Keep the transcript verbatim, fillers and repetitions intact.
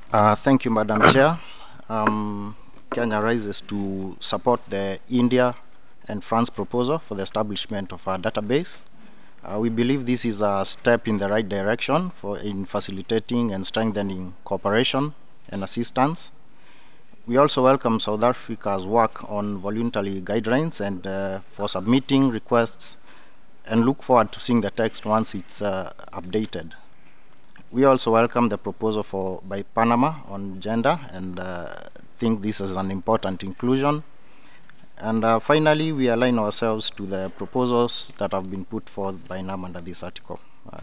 Uh, thank you, Madam Chair. Um, Kenya rises to support the India and France proposal for the establishment of a database. Uh, we believe this is a step in the right direction for in facilitating and strengthening cooperation and assistance. We also welcome South Africa's work on voluntary guidelines and uh, for submitting requests and look forward to seeing the text once it's uh, updated. We also welcome the proposal for by Panama on gender and uh, think this is an important inclusion. And uh, finally, we align ourselves to the proposals that have been put forth by NAM under this article.